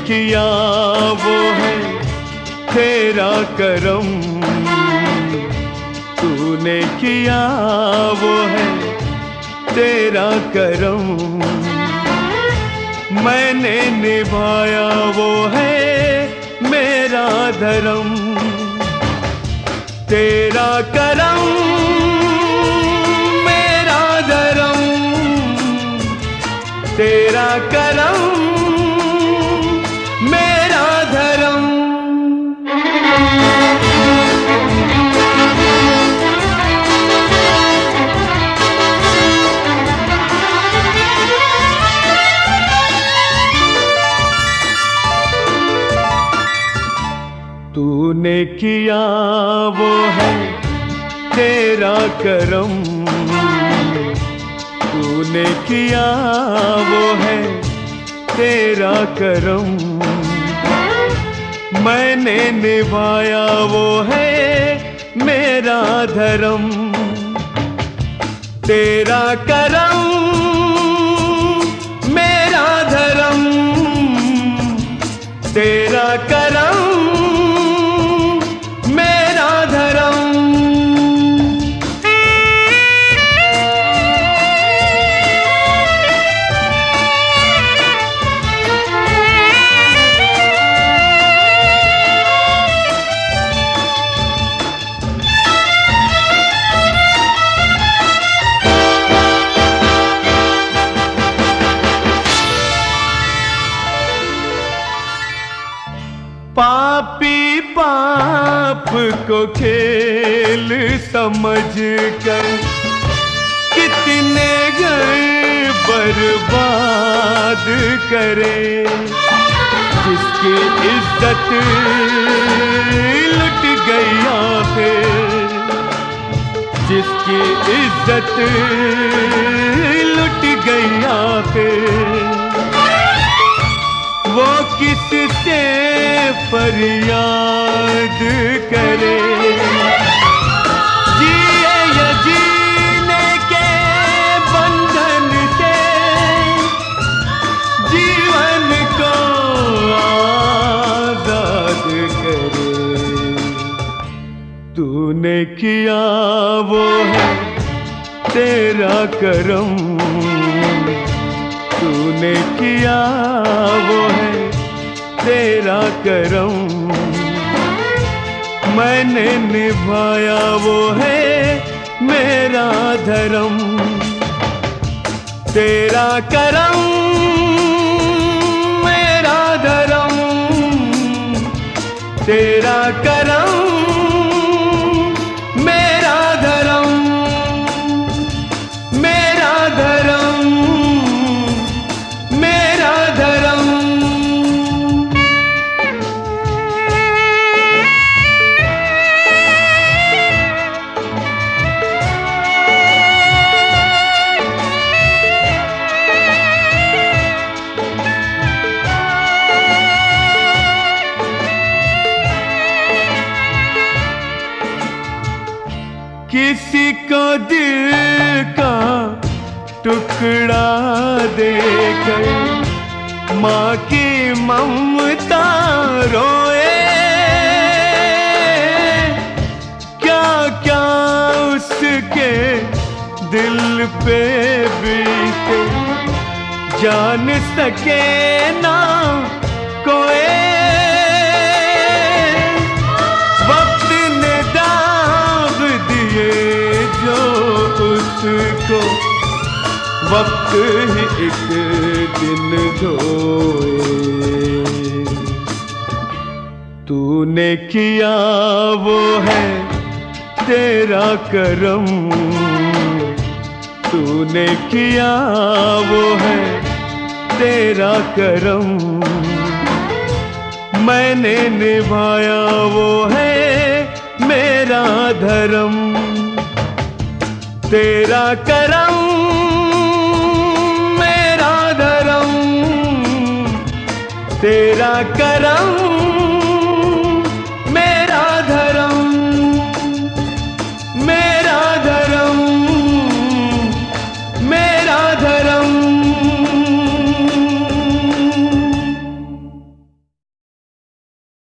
किया वो है तेरा करम, तूने किया वो है तेरा करम, मैंने निभाया वो है मेरा धर्म। तेरा करम मेरा धर्म, तेरा करम मेरा धर्म। तूने किया वो है तेरा करम, तूने किया वो है तेरा करम, मैंने निभाया वो है मेरा धर्म। तेरा करम मेरा धर्म, तेरा करम मेरा धर्म। पापी पाप को खेल समझकर कितने घर बर्बाद करे, जिसकी इज्जत लुट गया फिर, जिसकी इज्जत लुट गया फिर, वो किससे फरियाद करे। जिए या जीने के बंधन से जीवन को आजाद करे। तूने किया वो है तेरा करम, तूने किया वो है तेरा करम, मैंने निभाया वो है मेरा धर्म। तेरा करम मेरा धर्म, तेरा करम मेरा धर्म, मेरा धर्म मेरा धर्म। किसी को दिल का टुकड़ा देकर माँ की ममता रोए, क्या क्या उसके दिल पे बीते जान सके ना कोई। वक्त ने दाग दिए जो उसको, वक्त ही एक दिन धोए। तूने किया वो है तेरा करम, तूने किया वो है तेरा करम, मैंने निभाया वो है मेरा धर्म। तेरा करम मेरा धर्म, तेरा करम